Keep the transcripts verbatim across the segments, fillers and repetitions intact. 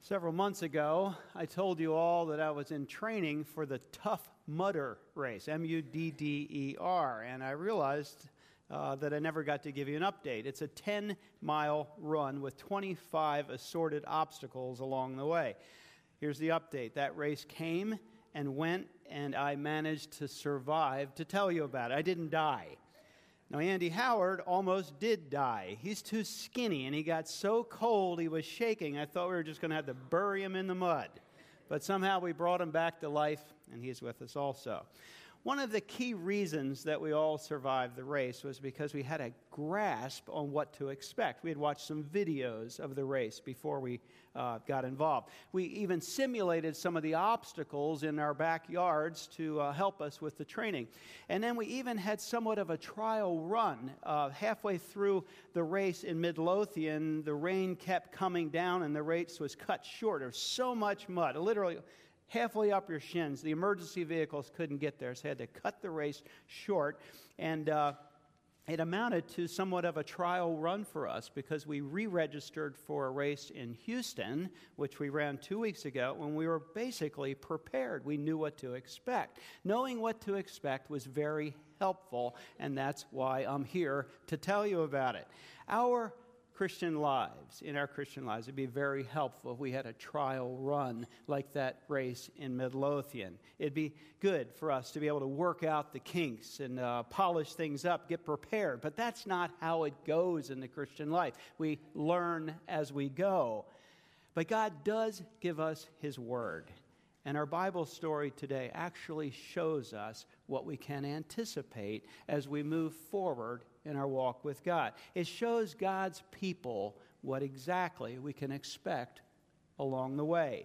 Several months ago, I told you all that I was in training for the Tough Mudder race, M U D D E R, and I realized uh, that I never got to give you an update. It's a ten-mile run with twenty-five assorted obstacles along the way. Here's the update. That race came and went, and I managed to survive to tell you about it. I didn't die. Now, Andy Howard almost did die. He's too skinny, and he got so cold he was shaking. I thought we were just going to have to bury him in the mud. But somehow we brought him back to life, and he's with us also. One of the key reasons that we all survived the race was because we had a grasp on what to expect. We had watched some videos of the race before we uh, got involved. We even simulated some of the obstacles in our backyards to uh, help us with the training. And then we even had somewhat of a trial run. Uh, halfway through the race in Midlothian, the rain kept coming down and the race was cut short. There was so much mud, literally halfway up your shins. The emergency vehicles couldn't get there, so they had to cut the race short. And uh, it amounted to somewhat of a trial run for us because we re-registered for a race in Houston, which we ran two weeks ago, when we were basically prepared. We knew what to expect. Knowing what to expect was very helpful, and that's why I'm here to tell you about it. Our Christian lives, in our Christian lives, it'd be very helpful if we had a trial run like that race in Midlothian. It'd be good for us to be able to work out the kinks and uh, polish things up, get prepared. But that's not how it goes in the Christian life. We learn as we go. But God does give us His Word. And our Bible story today actually shows us what we can anticipate as we move forward in our walk with God. It shows God's people what exactly we can expect along the way.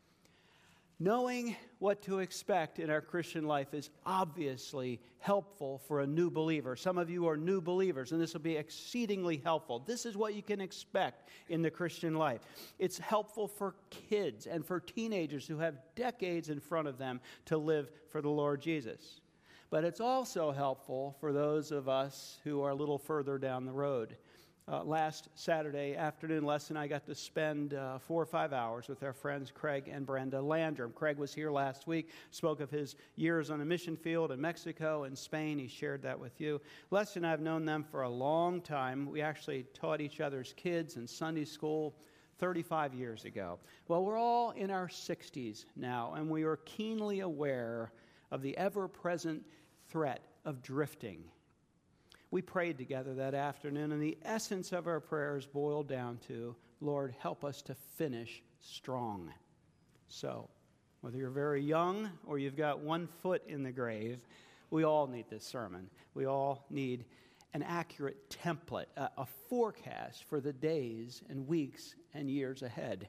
Knowing what to expect in our Christian life is obviously helpful for a new believer. Some of you are new believers, and this will be exceedingly helpful. This is what you can expect in the Christian life. It's helpful for kids and for teenagers who have decades in front of them to live for the Lord Jesus. But it's also helpful for those of us who are a little further down the road. Uh, last Saturday afternoon lesson, I got to spend uh, four or five hours with our friends Craig and Brenda Landrum. Craig was here last week, spoke of his years on a mission field in Mexico and Spain. He shared that with you. Les and I have known them for a long time. We actually taught each other's kids in Sunday school thirty-five years ago. Well, we're all in our sixties now, and we are keenly aware of the ever-present threat of drifting. We prayed together that afternoon, and the essence of our prayers boiled down to, Lord, help us to finish strong. So, whether you're very young or you've got one foot in the grave, we all need this sermon. We all need an accurate template, a, a forecast for the days and weeks and years ahead.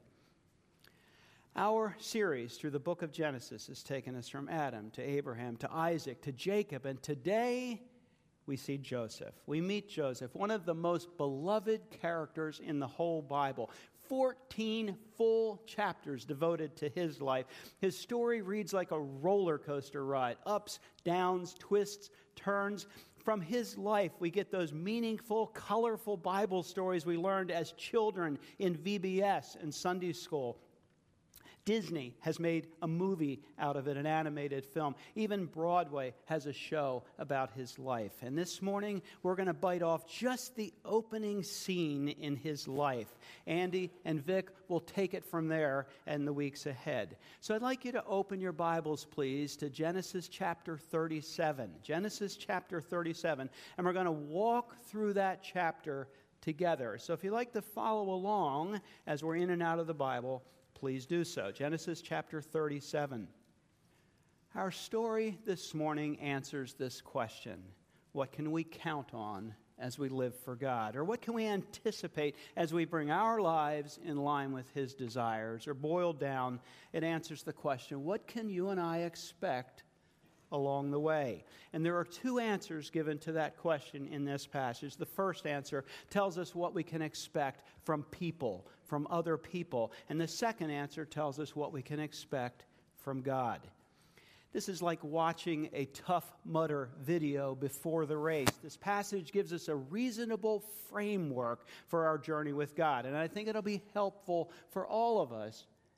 Our series through the book of Genesis has taken us from Adam to Abraham to Isaac to Jacob, and today we see Joseph. We meet Joseph, one of the most beloved characters in the whole Bible. fourteen full chapters devoted to his life. His story reads like a roller coaster ride, ups, downs, twists, turns. From his life, we get those meaningful, colorful Bible stories we learned as children in V B S and Sunday school. Disney has made a movie out of it, an animated film. Even Broadway has a show about his life. And this morning, we're going to bite off just the opening scene in his life. Andy and Vic will take it from there in the weeks ahead. So I'd like you to open your Bibles, please, to Genesis chapter thirty-seven. Genesis chapter thirty-seven. And we're going to walk through that chapter together. So if you'd like to follow along as we're in and out of the Bible, please do so. Genesis chapter thirty-seven. Our story this morning answers this question. What can we count on as we live for God? Or what can we anticipate as we bring our lives in line with His desires? Or boiled down, it answers the question, what can you and I expect along the way? And there are two answers given to that question in this passage. The first answer tells us what we can expect from people, from other people. And the second answer tells us what we can expect from God. This is like watching a Tough Mudder video before the race. This passage gives us a reasonable framework for our journey with God. And I think it'll be helpful for all of us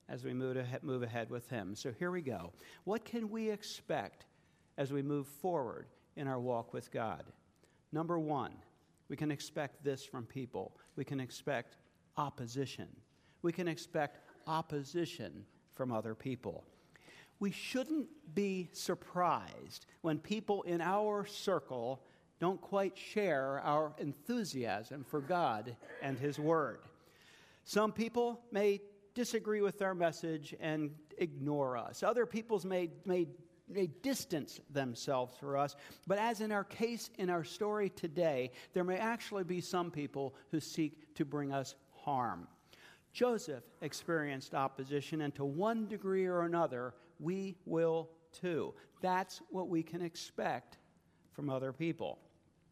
as we move ahead, move ahead with him. So here we go. What can we expect as we move forward in our walk with God? Number one, we can expect this from people. We can expect opposition. We can expect opposition from other people. We shouldn't be surprised when people in our circle don't quite share our enthusiasm for God and His Word. Some people may disagree with our message and ignore us. Other peoples may, may, may distance themselves from us. But as in our case, in our story today, there may actually be some people who seek to bring us harm. Joseph experienced opposition, and to one degree or another, we will too. That's what we can expect from other people.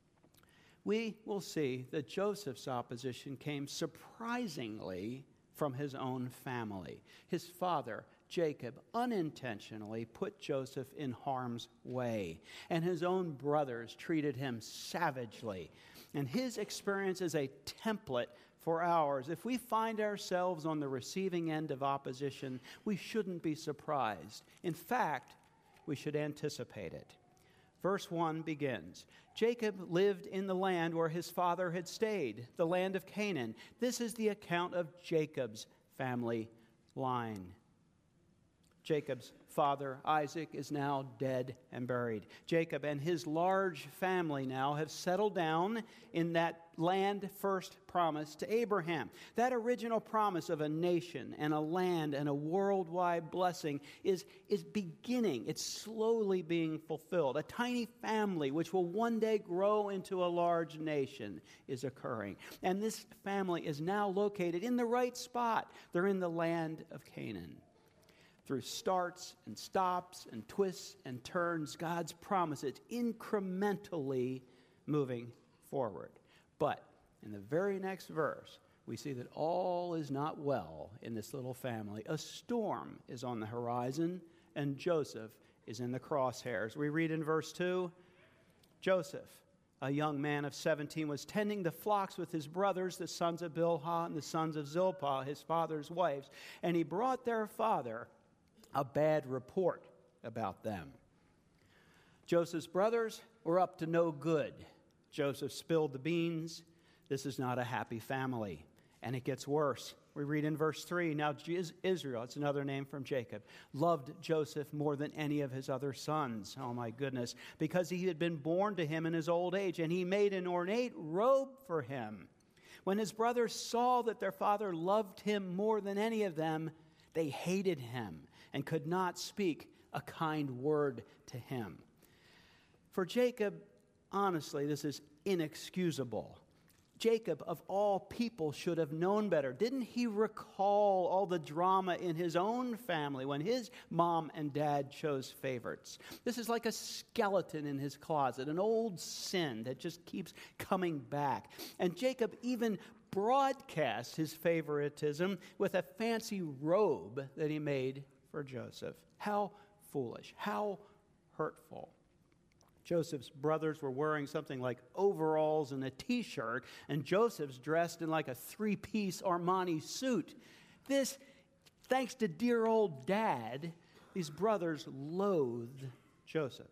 We will see that Joseph's opposition came surprisingly from his own family. His father, Jacob, unintentionally put Joseph in harm's way, and his own brothers treated him savagely. And his experience is a template for ours. If we find ourselves on the receiving end of opposition, we shouldn't be surprised. In fact, we should anticipate it. Verse one begins, Jacob lived in the land where his father had stayed, the land of Canaan. This is the account of Jacob's family line. Jacob's father, Isaac, is now dead and buried. Jacob and his large family now have settled down in that land first promised to Abraham. That original promise of a nation and a land and a worldwide blessing is, is beginning. It's slowly being fulfilled. A tiny family which will one day grow into a large nation is occurring. And this family is now located in the right spot. They're in the land of Canaan. Through starts and stops and twists and turns, God's promise is incrementally moving forward. But in the very next verse, we see that all is not well in this little family. A storm is on the horizon, and Joseph is in the crosshairs. We read in verse two, Joseph, a young man of seventeen, was tending the flocks with his brothers, the sons of Bilhah and the sons of Zilpah, his father's wives, and he brought their father a bad report about them. Joseph's brothers were up to no good. Joseph spilled the beans. This is not a happy family. And it gets worse. We read in verse three, now Israel, it's another name from Jacob, loved Joseph more than any of his other sons. Oh my goodness. Because he had been born to him in his old age, and he made an ornate robe for him. When his brothers saw that their father loved him more than any of them, they hated him and could not speak a kind word to him. For Jacob, honestly, this is inexcusable. Jacob, of all people, should have known better. Didn't he recall all the drama in his own family when his mom and dad chose favorites? This is like a skeleton in his closet, an old sin that just keeps coming back. And Jacob even broadcast his favoritism with a fancy robe that he made for Joseph. How foolish, how hurtful. Joseph's brothers were wearing something like overalls and a t-shirt, and Joseph's dressed in like a three-piece Armani suit. This, thanks to dear old dad, these brothers loathed Joseph.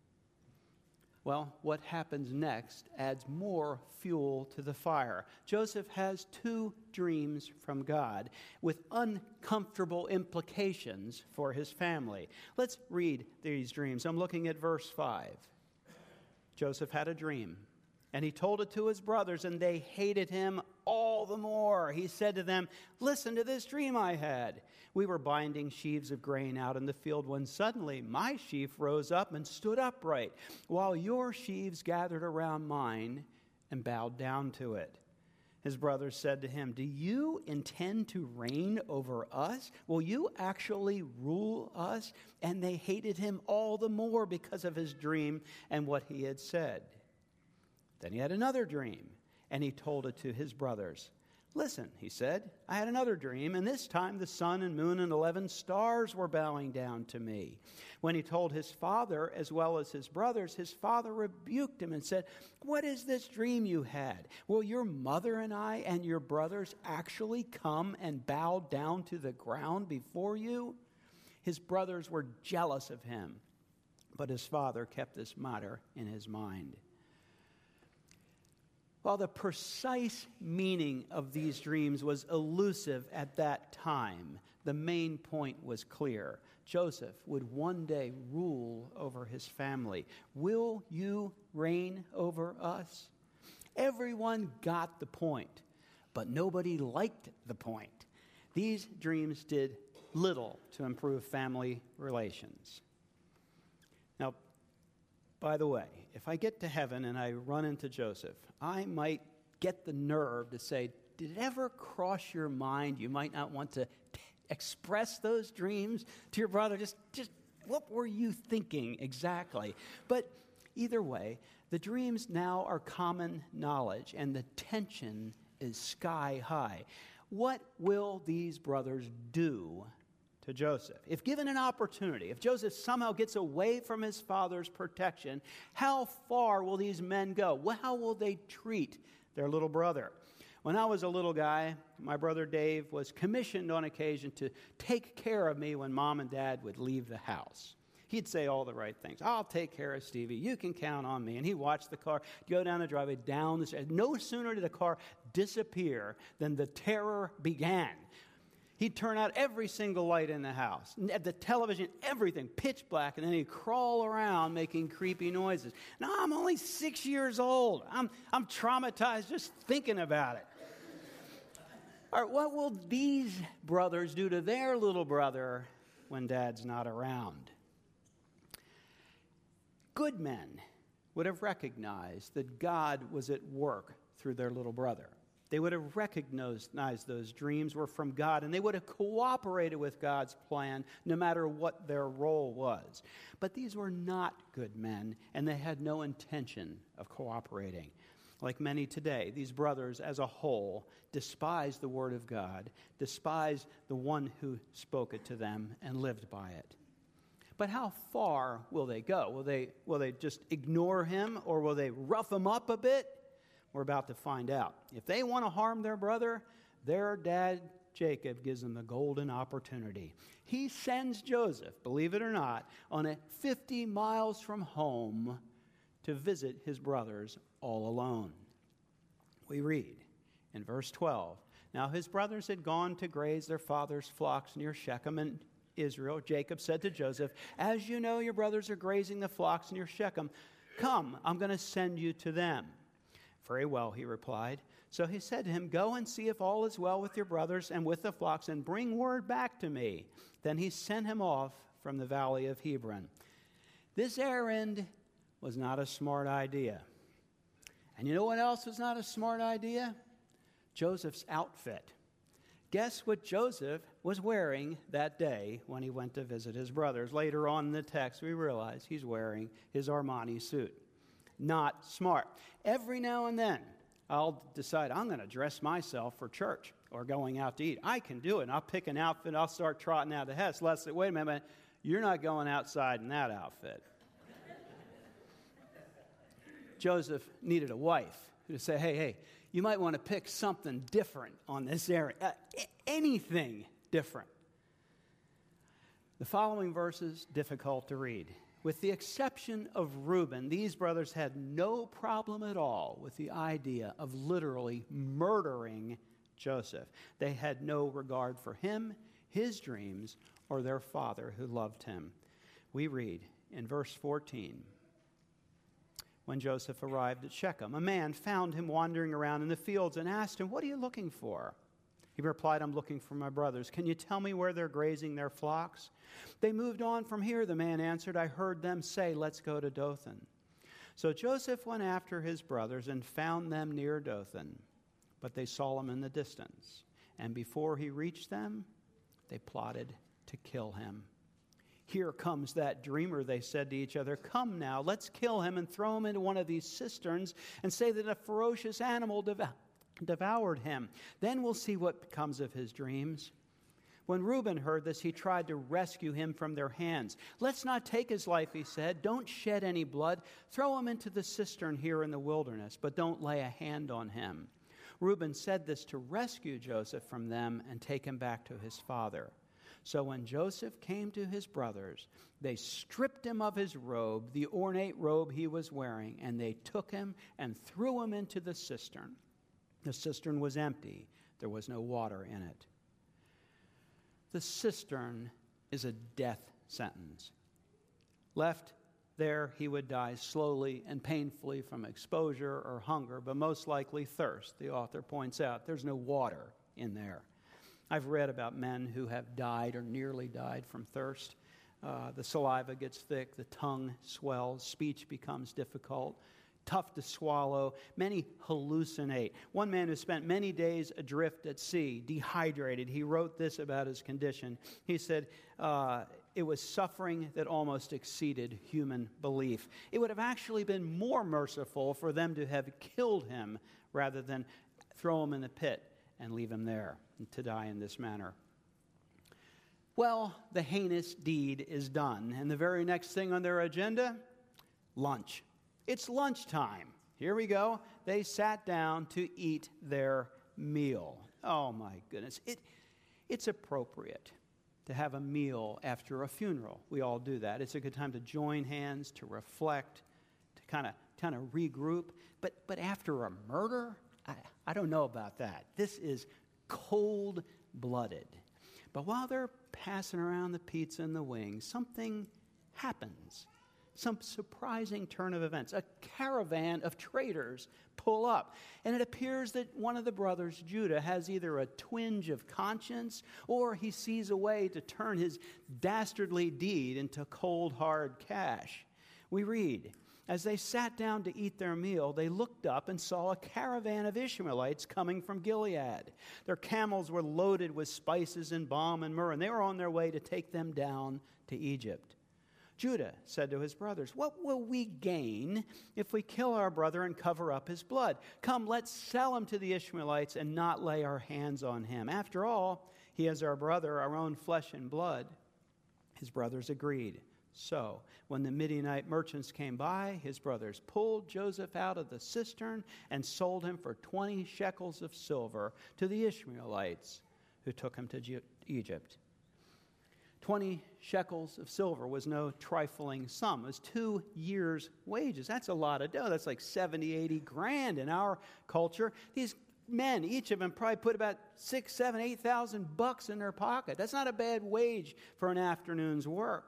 Well, what happens next adds more fuel to the fire. Joseph has two dreams from God with uncomfortable implications for his family. Let's read these dreams. I'm looking at verse five. Joseph had a dream, and he told it to his brothers, and they hated him all the more. He said to them, listen to this dream I had. We were binding sheaves of grain out in the field when suddenly my sheaf rose up and stood upright, while your sheaves gathered around mine and bowed down to it. His brothers said to him, do you intend to reign over us? Will you actually rule us? And they hated him all the more because of his dream and what he had said. Then he had another dream, and he told it to his brothers. Listen, he said, I had another dream, and this time the sun and moon and eleven stars were bowing down to me. When he told his father as well as his brothers, his father rebuked him and said, what is this dream you had? Will your mother and I and your brothers actually come and bow down to the ground before you? His brothers were jealous of him, but his father kept this matter in his mind. While the precise meaning of these dreams was elusive at that time, the main point was clear. Joseph would one day rule over his family. Will you reign over us? Everyone got the point, but nobody liked the point. These dreams did little to improve family relations. Now, by the way, if I get to heaven and I run into Joseph, I might get the nerve to say, did it ever cross your mind you might not want to t- express those dreams to your brother? Just, just what were you thinking exactly? But either way, the dreams now are common knowledge, and the tension is sky high. What will these brothers do to Joseph? If given an opportunity, if Joseph somehow gets away from his father's protection, how far will these men go? Well, how will they treat their little brother? When I was a little guy, my brother Dave was commissioned on occasion to take care of me when mom and dad would leave the house. He'd say all the right things. I'll take care of Stevie. You can count on me. And he'd watch the car go down the driveway, down the stairs. No sooner did the car disappear than the terror began. He'd turn out every single light in the house, the television, everything, pitch black, and then he'd crawl around making creepy noises. Now, I'm only six years old. I'm, I'm traumatized just thinking about it. All right, what will these brothers do to their little brother when Dad's not around? Good men would have recognized that God was at work through their little brother. They would have recognized those dreams were from God, and they would have cooperated with God's plan no matter what their role was. But these were not good men, and they had no intention of cooperating. Like many today, these brothers as a whole despised the word of God, despised the one who spoke it to them, and lived by it. But how far will they go? Will they, will they just ignore him, or will they rough him up a bit? We're about to find out. If they want to harm their brother, their dad, Jacob, gives them the golden opportunity. He sends Joseph, believe it or not, on a fifty miles from home to visit his brothers all alone. We read in verse twelve, now his brothers had gone to graze their father's flocks near Shechem in Israel. Jacob said to Joseph, as you know, your brothers are grazing the flocks near Shechem. Come, I'm going to send you to them. Very well, he replied. So he said to him, go and see if all is well with your brothers and with the flocks, and bring word back to me. Then he sent him off from the valley of Hebron. This errand was not a smart idea. And you know what else was not a smart idea? Joseph's outfit. Guess what Joseph was wearing that day when he went to visit his brothers? Later on in the text, we realize he's wearing his Armani suit. Not smart. Every now and then, I'll decide I'm going to dress myself for church or going out to eat. I can do it. And I'll pick an outfit. I'll start trotting out the house. Leslie, wait a minute. You're not going outside in that outfit. Joseph needed a wife who say, hey, hey, you might want to pick something different on this area. Uh, anything different. The following verses, difficult to read. With the exception of Reuben, these brothers had no problem at all with the idea of literally murdering Joseph. They had no regard for him, his dreams, or their father who loved him. We read in verse fourteen, when Joseph arrived at Shechem, a man found him wandering around in the fields and asked him, what are you looking for? He replied, I'm looking for my brothers. Can you tell me where they're grazing their flocks? They moved on from here, the man answered. I heard them say, let's go to Dothan. So Joseph went after his brothers and found them near Dothan, but they saw him in the distance. And before he reached them, they plotted to kill him. Here comes that dreamer, they said to each other. Come now, let's kill him and throw him into one of these cisterns and say that a ferocious animal dev- devoured him. Then we'll see what becomes of his dreams." When Reuben heard this, he tried to rescue him from their hands. "Let's not take his life," he said. "Don't shed any blood. Throw him into the cistern here in the wilderness, but don't lay a hand on him." Reuben said this to rescue Joseph from them and take him back to his father. So when Joseph came to his brothers, they stripped him of his robe, the ornate robe he was wearing, and they took him and threw him into the cistern. The cistern was empty. There was no water in it. The cistern is a death sentence. Left there, he would die slowly and painfully from exposure or hunger, but most likely thirst. The author points out there's no water in there. I've read about men who have died or nearly died from thirst. Uh, the saliva gets thick, the tongue swells, speech becomes difficult, tough to swallow. Many hallucinate. One man who spent many days adrift at sea, dehydrated, he wrote this about his condition. He said, uh, it was suffering that almost exceeded human belief. It would have actually been more merciful for them to have killed him rather than throw him in the pit and leave him there to die in this manner. Well, the heinous deed is done, and the very next thing on their agenda, lunch. It's lunchtime. Here we go. They sat down to eat their meal. Oh my goodness. It, it's appropriate to have a meal after a funeral. We all do that. It's a good time to join hands, to reflect, to kind of kind of regroup. But but after a murder, I, I don't know about that. This is cold-blooded. But while they're passing around the pizza and the wings, something happens. Some surprising turn of events. A caravan of traders pull up, and it appears that one of the brothers, Judah, has either a twinge of conscience or he sees a way to turn his dastardly deed into cold, hard cash. We read, as they sat down to eat their meal, they looked up and saw a caravan of Ishmaelites coming from Gilead. Their camels were loaded with spices and balm and myrrh, and they were on their way to take them down to Egypt. Judah said to his brothers, "What will we gain if we kill our brother and cover up his blood? Come, let's sell him to the Ishmaelites and not lay our hands on him. After all, he is our brother, our own flesh and blood." His brothers agreed. So, when the Midianite merchants came by, his brothers pulled Joseph out of the cistern and sold him for twenty shekels of silver to the Ishmaelites, who took him to Egypt. twenty shekels of silver was no trifling sum. It was two years' wages. That's a lot of dough. That's like seventy, eighty grand in our culture. These men, each of them probably put about six, seven, eight thousand bucks in their pocket. That's not a bad wage for an afternoon's work.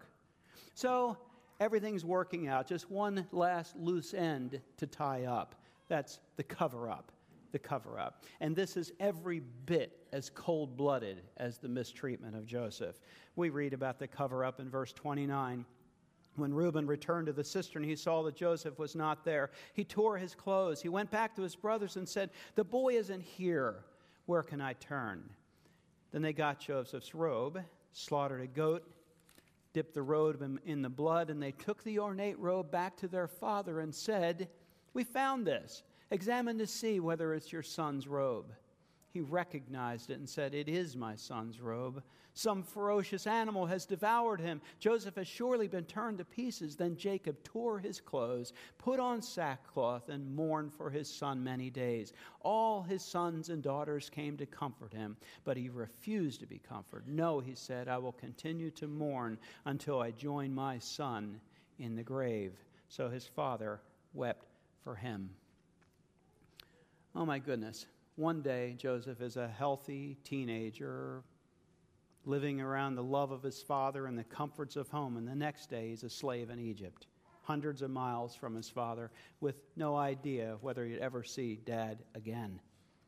So everything's working out. Just one last loose end to tie up. That's the cover-up. The cover-up. And this is every bit as cold-blooded as the mistreatment of Joseph. We read about the cover-up in verse twenty-nine. When Reuben returned to the cistern, he saw that Joseph was not there. He tore his clothes. He went back to his brothers and said, "The boy isn't here. Where can I turn?" Then they got Joseph's robe, slaughtered a goat, dipped the robe in the blood, and they took the ornate robe back to their father and said, "We found this. Examine to see whether it's your son's robe." He recognized it and said, "It is my son's robe. Some ferocious animal has devoured him. Joseph has surely been turned to pieces." Then Jacob tore his clothes, put on sackcloth, and mourned for his son many days. All his sons and daughters came to comfort him, but he refused to be comforted. "No," he said, "I will continue to mourn until I join my son in the grave." So his father wept for him. Oh my goodness. One day, Joseph is a healthy teenager, living around the love of his father and the comforts of home. And the next day, he's a slave in Egypt, hundreds of miles from his father, with no idea whether he'd ever see Dad again.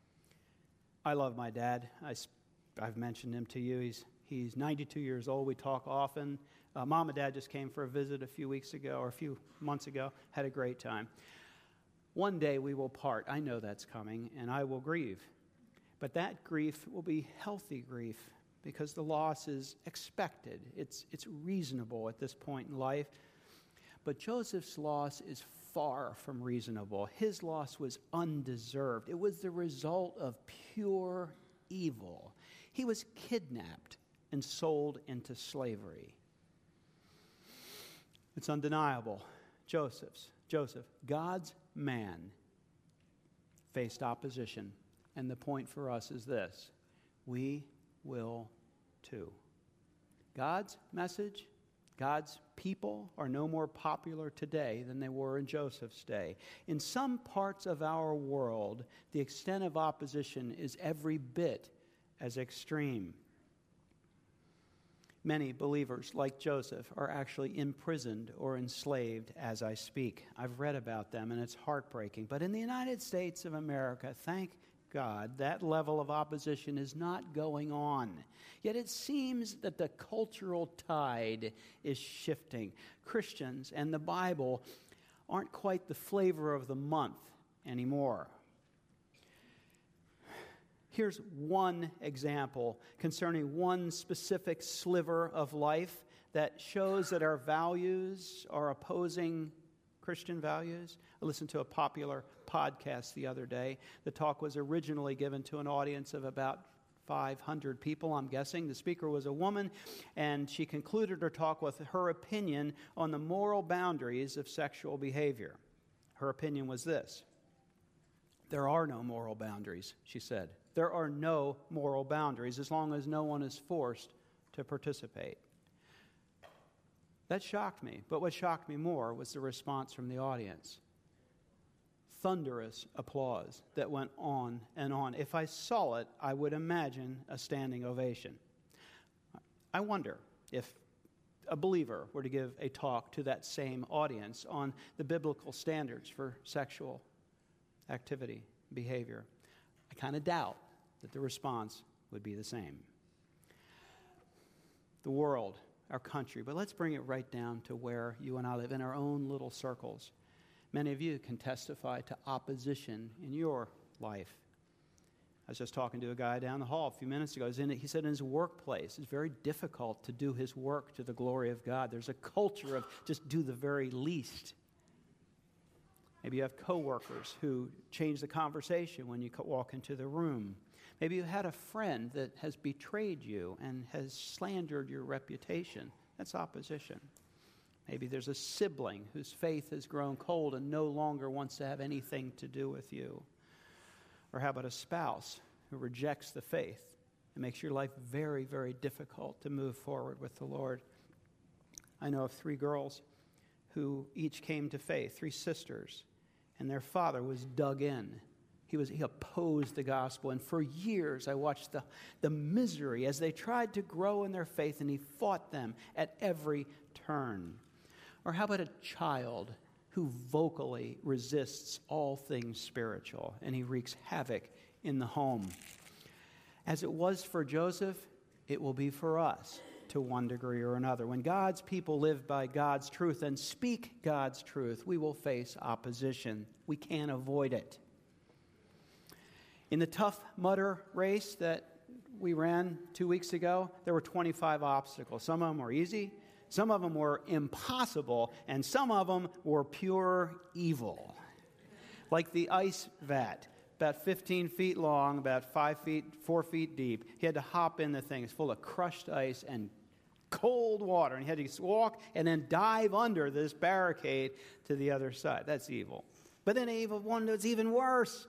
I love my dad. I, I've mentioned him to you. He's, he's ninety-two years old. We talk often. Uh, Mom and Dad just came for a visit a few weeks ago, or a few months ago. Had a great time. One day we will part. I know that's coming, and I will grieve. But that grief will be healthy grief because the loss is expected. It's, it's reasonable at this point in life. But Joseph's loss is far from reasonable. His loss was undeserved. It was the result of pure evil. He was kidnapped and sold into slavery. It's undeniable. Joseph's, Joseph, God's man, faced opposition. And the point for us is this: we will too. God's message, God's people are no more popular today than they were in Joseph's day. In some parts of our world, the extent of opposition is every bit as extreme. Many believers, like Joseph, are actually imprisoned or enslaved as I speak. I've read about them, and it's heartbreaking. But in the United States of America, thank God, that level of opposition is not going on. Yet it seems that the cultural tide is shifting. Christians and the Bible aren't quite the flavor of the month anymore. Here's one example concerning one specific sliver of life that shows that our values are opposing Christian values. I listened to a popular podcast the other day. The talk was originally given to an audience of about five hundred people, I'm guessing. The speaker was a woman, and she concluded her talk with her opinion on the moral boundaries of sexual behavior. Her opinion was this: there are no moral boundaries, she said. There are no moral boundaries as long as no one is forced to participate. That shocked me, but what shocked me more was the response from the audience. Thunderous applause that went on and on. If I saw it, I would imagine a standing ovation. I wonder if a believer were to give a talk to that same audience on the biblical standards for sexual activity, behavior. I kind of doubt that the response would be the same. The world, our country, but let's bring it right down to where you and I live, in our own little circles. Many of you can testify to opposition in your life. I was just talking to a guy down the hall a few minutes ago. He said in his workplace, it's very difficult to do his work to the glory of God. There's a culture of just do the very least. Maybe you have coworkers who change the conversation when you walk into the room. Maybe you had a friend that has betrayed you and has slandered your reputation. That's opposition. Maybe there's a sibling whose faith has grown cold and no longer wants to have anything to do with you. Or how about a spouse who rejects the faith and makes your life very, very difficult to move forward with the Lord? I know of three girls who each came to faith, three sisters, and their father was dug in. He was he opposed the gospel, and for years I watched the, the misery as they tried to grow in their faith, and he fought them at every turn. Or how about a child who vocally resists all things spiritual, and he wreaks havoc in the home? As it was for Joseph, it will be for us to one degree or another. When God's people live by God's truth and speak God's truth, we will face opposition. We can't avoid it. In the Tough Mudder race that we ran two weeks ago, there were twenty-five obstacles. Some of them were easy, some of them were impossible, and some of them were pure evil. Like the ice vat, about fifteen feet long, about five feet, four feet deep. He had to hop in the thing. It's full of crushed ice and cold water, and he had to walk and then dive under this barricade to the other side. That's evil. But then evil one that's even worse.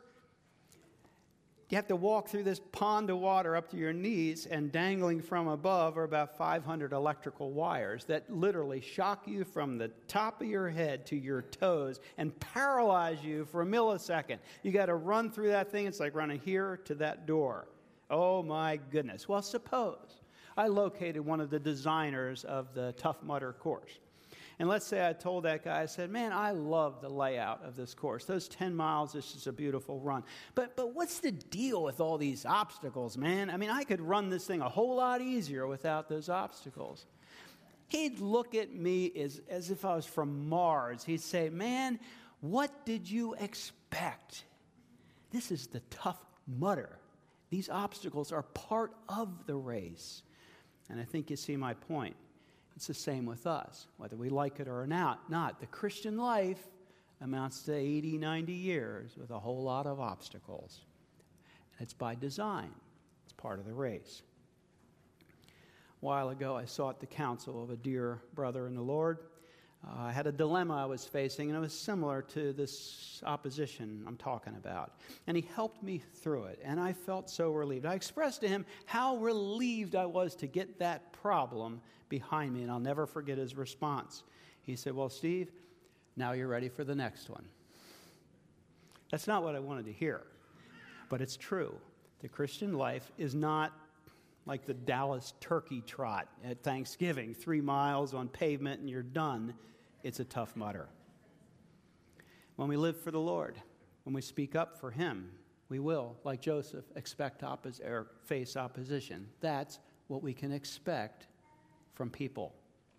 You have to walk through this pond of water up to your knees, and dangling from above are about five hundred electrical wires that literally shock you from the top of your head to your toes and paralyze you for a millisecond. You got to run through that thing. It's like running here to that door. Oh, my goodness. Well, suppose I located one of the designers of the Tough Mudder course. And let's say I told that guy, I said, man, I love the layout of this course. Those ten miles, this is a beautiful run. But but what's the deal with all these obstacles, man? I mean, I could run this thing a whole lot easier without those obstacles. He'd look at me as, as if I was from Mars. He'd say, man, what did you expect? This is the Tough Mudder. These obstacles are part of the race. And I think you see my point. It's the same with us, whether we like it or not. Not the Christian life, amounts to eighty, ninety years with a whole lot of obstacles. And it's by design. It's part of the race. A while ago, I sought the counsel of a dear brother in the Lord. Uh, I had a dilemma I was facing, and it was similar to this opposition I'm talking about. And he helped me through it, and I felt so relieved. I expressed to him how relieved I was to get that problem behind me, and I'll never forget his response. He said, "Well, Steve, now you're ready for the next one." That's not what I wanted to hear, but it's true. The Christian life is not like the Dallas turkey trot at Thanksgiving, three miles on pavement and you're done. It's a tough mutter. When we live for the Lord, when we speak up for Him, we will, like Joseph, expect oppos- or face opposition. That's what we can expect from people.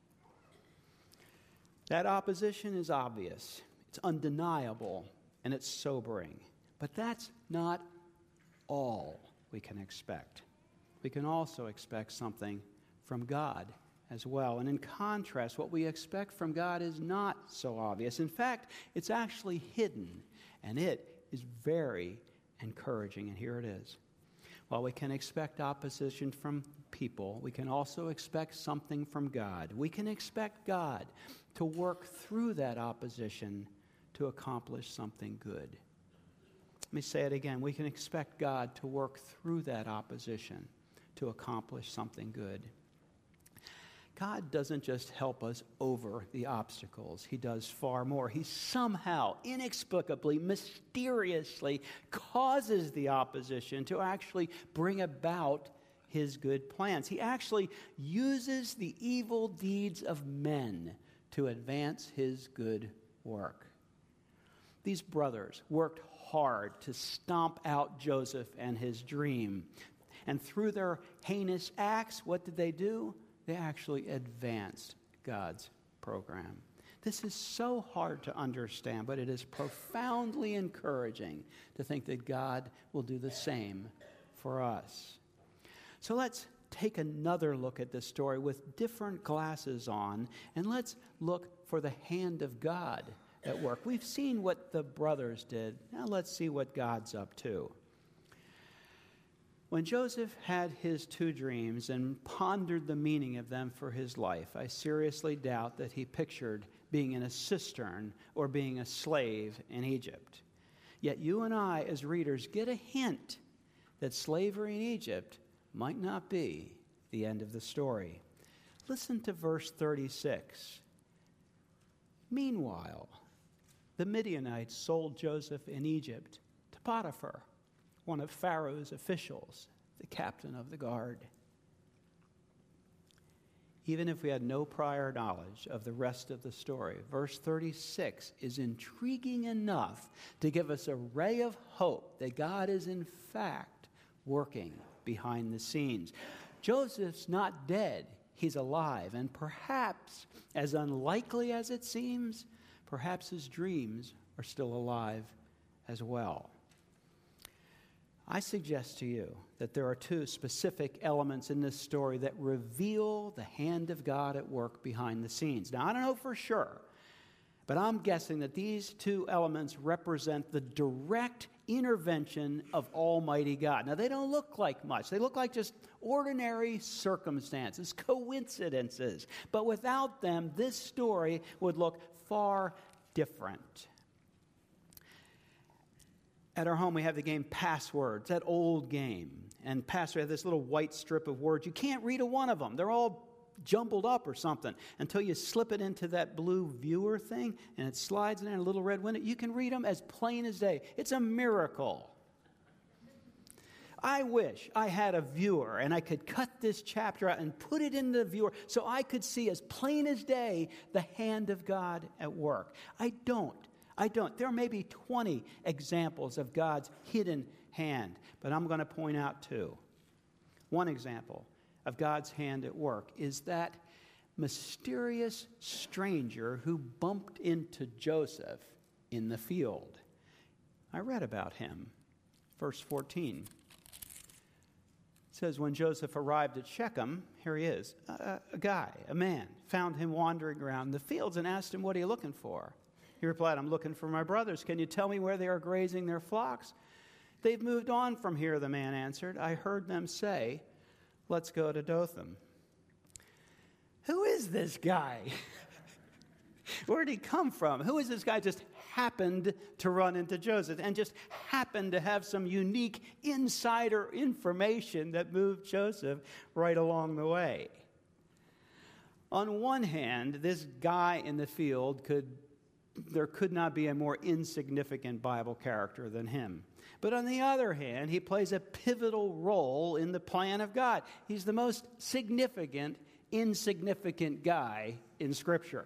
That opposition is obvious, it's undeniable, and it's sobering. But that's not all we can expect. We can also expect something from God as well. And in contrast, what we expect from God is not so obvious. In fact, it's actually hidden, and it is very encouraging. And here it is. While we can expect opposition from people, we can also expect something from God. We can expect God to work through that opposition to accomplish something good. Let me say it again. We can expect God to work through that opposition to accomplish something good. God doesn't just help us over the obstacles. He does far more. He somehow, inexplicably, mysteriously causes the opposition to actually bring about His good plans. He actually uses the evil deeds of men to advance His good work. These brothers worked hard to stomp out Joseph and his dream. And through their heinous acts, what did they do? They actually advanced God's program. This is so hard to understand, but it is profoundly encouraging to think that God will do the same for us. So let's take another look at this story with different glasses on, and let's look for the hand of God at work. We've seen what the brothers did. Now let's see what God's up to. When Joseph had his two dreams and pondered the meaning of them for his life, I seriously doubt that he pictured being in a cistern or being a slave in Egypt. Yet you and I, as readers, get a hint that slavery in Egypt might not be the end of the story. Listen to verse thirty-six. Meanwhile, the Midianites sold Joseph in Egypt to Potiphar, one of Pharaoh's officials, the captain of the guard. Even if we had no prior knowledge of the rest of the story, verse thirty-six is intriguing enough to give us a ray of hope that God is in fact working behind the scenes. Joseph's not dead, he's alive, and perhaps, as unlikely as it seems, perhaps his dreams are still alive as well. I suggest to you that there are two specific elements in this story that reveal the hand of God at work behind the scenes. Now, I don't know for sure, but I'm guessing that these two elements represent the direct intervention of Almighty God. Now, they don't look like much. They look like just ordinary circumstances, coincidences. But without them, this story would look far different. At our home, we have the game Passwords, that old game. And password, have this little white strip of words. You can't read a one of them. They're all jumbled up or something until you slip it into that blue viewer thing, and it slides in there in a little red window. You can read them as plain as day. It's a miracle. I wish I had a viewer, and I could cut this chapter out and put it in the viewer so I could see as plain as day the hand of God at work. I don't. I don't. There may be twenty examples of God's hidden hand, but I'm going to point out two. One example of God's hand at work is that mysterious stranger who bumped into Joseph in the field. I read about him. Verse fourteen. It says, when Joseph arrived at Shechem, here he is, a, a guy, a man, found him wandering around the fields and asked him, what are you looking for? He replied, I'm looking for my brothers. Can you tell me where they are grazing their flocks? They've moved on from here, the man answered. I heard them say, let's go to Dothan. Who is this guy? Where did he come from? Who is this guy just happened to run into Joseph and just happened to have some unique insider information that moved Joseph right along the way? On one hand, this guy in the field could, there could not be a more insignificant Bible character than him. But on the other hand, he plays a pivotal role in the plan of God. He's the most significant, insignificant guy in Scripture.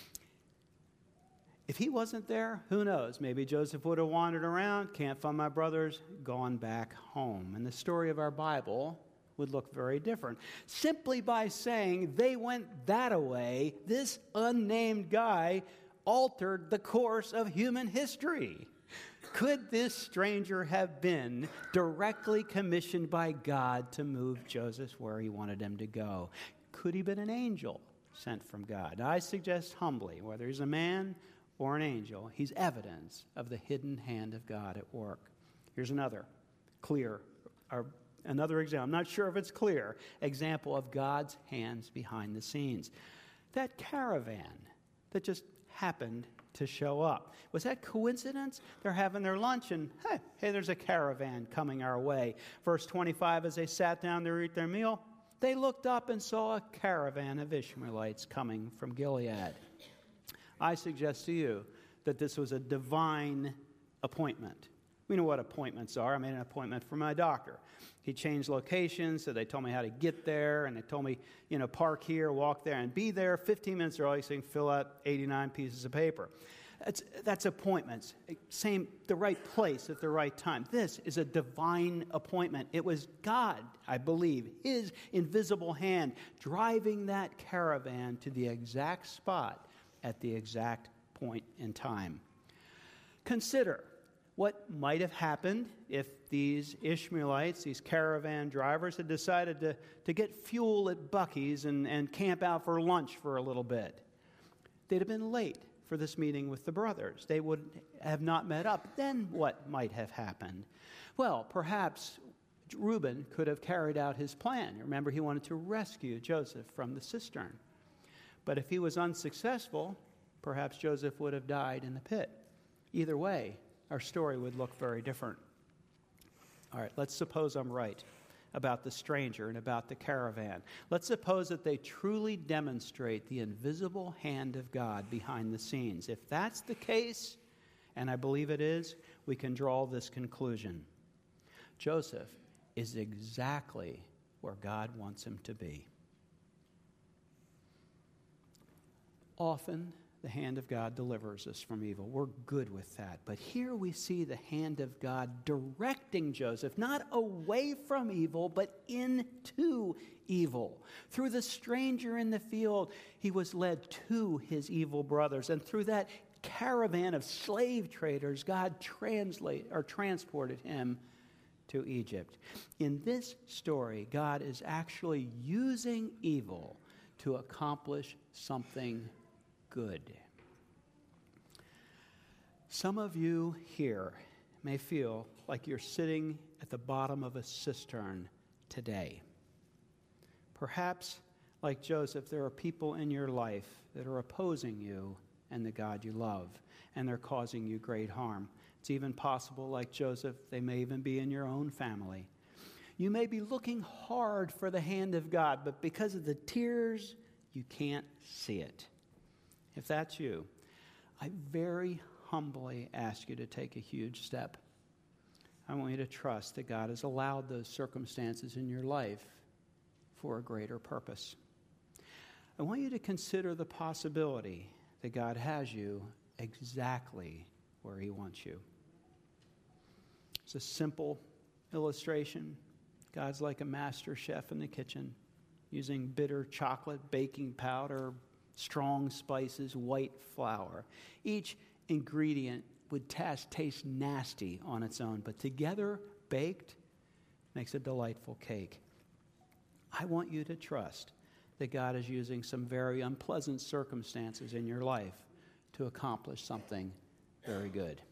If he wasn't there, who knows? Maybe Joseph would have wandered around, can't find my brothers, gone back home. And the story of our Bible would look very different. Simply by saying they went that-a-way, this unnamed guy altered the course of human history. Could this stranger have been directly commissioned by God to move Joseph where he wanted him to go? Could he have been an angel sent from God? Now, I suggest humbly, whether he's a man or an angel, he's evidence of the hidden hand of God at work. Here's another clear, or another example, I'm not sure if it's clear, example of God's hands behind the scenes. That caravan that just happened to show up. Was that coincidence? They're having their lunch and, hey, hey, there's a caravan coming our way. Verse twenty-five, as they sat down to eat their meal, they looked up and saw a caravan of Ishmaelites coming from Gilead. I suggest to you that this was a divine appointment. We know what appointments are. I made an appointment for my doctor. He changed locations, so they told me how to get there, and they told me, you know, park here, walk there, and be there fifteen minutes early so you can fill out eighty-nine pieces of paper. That's, that's appointments. Same, the right place at the right time. This is a divine appointment. It was God, I believe, his invisible hand driving that caravan to the exact spot at the exact point in time. Consider what might have happened if these Ishmaelites, these caravan drivers, had decided to, to get fuel at Buc-ee's and, and camp out for lunch for a little bit. They'd have been late for this meeting with the brothers. They would have not met up. Then what might have happened? Well, perhaps Reuben could have carried out his plan. Remember, he wanted to rescue Joseph from the cistern. But if he was unsuccessful, perhaps Joseph would have died in the pit. Either way, our story would look very different. All right, let's suppose I'm right about the stranger and about the caravan. Let's suppose that they truly demonstrate the invisible hand of God behind the scenes. If that's the case, and I believe it is, we can draw this conclusion. Joseph is exactly where God wants him to be. Often, the hand of God delivers us from evil. We're good with that. But here we see the hand of God directing Joseph, not away from evil, but into evil. Through the stranger in the field, he was led to his evil brothers. And through that caravan of slave traders, God translate or transported him to Egypt. In this story, God is actually using evil to accomplish something good. Some of you here may feel like you're sitting at the bottom of a cistern today. Perhaps, like Joseph, there are people in your life that are opposing you and the God you love, and they're causing you great harm. It's even possible, like Joseph, they may even be in your own family. You may be looking hard for the hand of God, but because of the tears, you can't see it. If that's you, I very humbly ask you to take a huge step. I want you to trust that God has allowed those circumstances in your life for a greater purpose. I want you to consider the possibility that God has you exactly where he wants you. It's a simple illustration. God's like a master chef in the kitchen, using bitter chocolate, baking powder, strong spices, white flour. Each ingredient would taste, taste nasty on its own, but together, baked, makes a delightful cake. I want you to trust that God is using some very unpleasant circumstances in your life to accomplish something very good.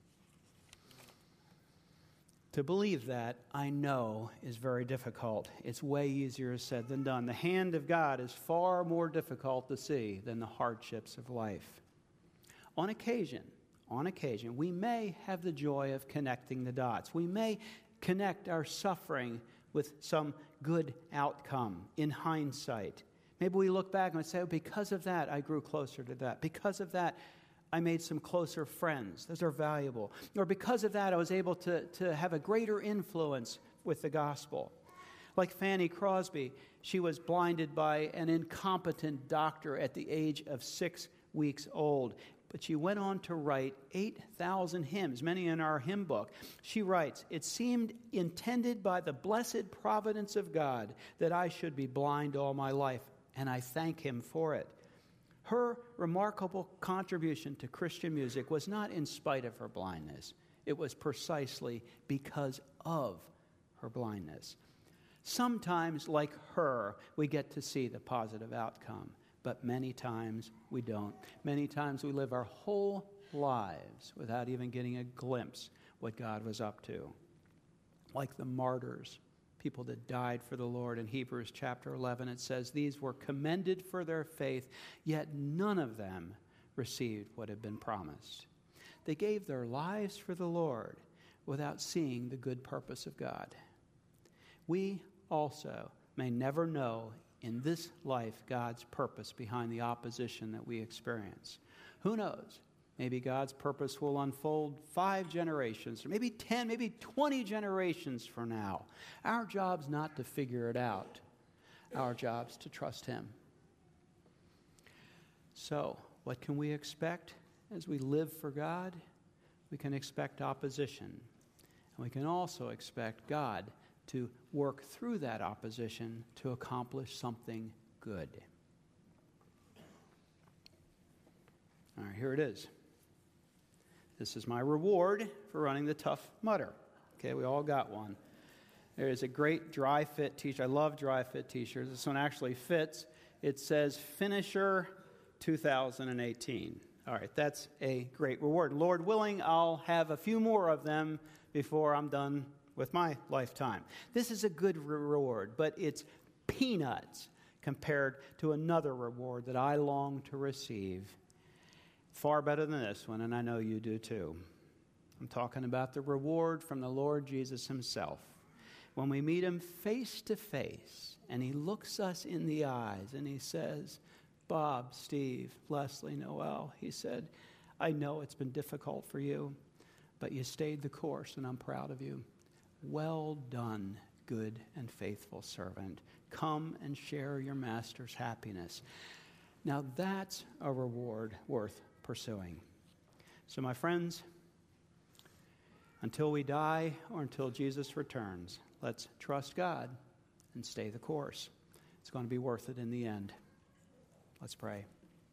To believe that, I know, is very difficult. It's way easier said than done. The hand of God is far more difficult to see than the hardships of life. On occasion, on occasion, we may have the joy of connecting the dots. We may connect our suffering with some good outcome in hindsight. Maybe we look back and say, oh, because of that, I grew closer to that. Because of that, I made some closer friends. Those are valuable. Or because of that, I was able to, to have a greater influence with the gospel. Like Fanny Crosby, she was blinded by an incompetent doctor at the age of six weeks old. But she went on to write eight thousand hymns, many in our hymn book. She writes, "It seemed intended by the blessed providence of God that I should be blind all my life, and I thank him for it." Her remarkable contribution to Christian music was not in spite of her blindness. It was precisely because of her blindness. Sometimes, like her, we get to see the positive outcome, but many times we don't. Many times we live our whole lives without even getting a glimpse what God was up to. Like the martyrs, people that died for the Lord. In Hebrews chapter eleven, it says, "These were commended for their faith, yet none of them received what had been promised." They gave their lives for the Lord without seeing the good purpose of God. We also may never know in this life God's purpose behind the opposition that we experience. Who knows? Maybe God's purpose will unfold five generations, or maybe ten, maybe twenty generations from now. Our job's not to figure it out. Our job's to trust him. So, what can we expect as we live for God? We can expect opposition. And we can also expect God to work through that opposition to accomplish something good. All right, here it is. This is my reward for running the Tough Mudder. Okay, we all got one. There is a great dry fit t-shirt. I love dry fit t-shirts. This one actually fits. It says Finisher two thousand eighteen. All right, that's a great reward. Lord willing, I'll have a few more of them before I'm done with my lifetime. This is a good reward, but it's peanuts compared to another reward that I long to receive. Far better than this one, and I know you do too. I'm talking about the reward from the Lord Jesus himself. When we meet him face to face, and he looks us in the eyes, and he says, "Bob, Steve, Leslie, Noel," he said, "I know it's been difficult for you, but you stayed the course, and I'm proud of you. Well done, good and faithful servant. Come and share your master's happiness." Now that's a reward worth pursuing. So my friends, until we die or until Jesus returns, let's trust God and stay the course. It's going to be worth it in the end. Let's pray.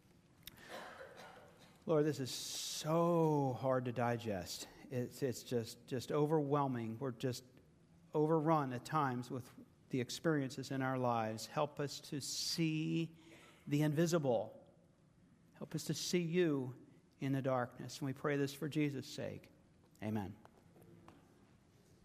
Lord, this is so hard to digest. It's, it's just, just overwhelming. We're just overrun at times with the experiences in our lives. Help us to see the invisible. Help us to see you in the darkness. And we pray this for Jesus' sake. Amen.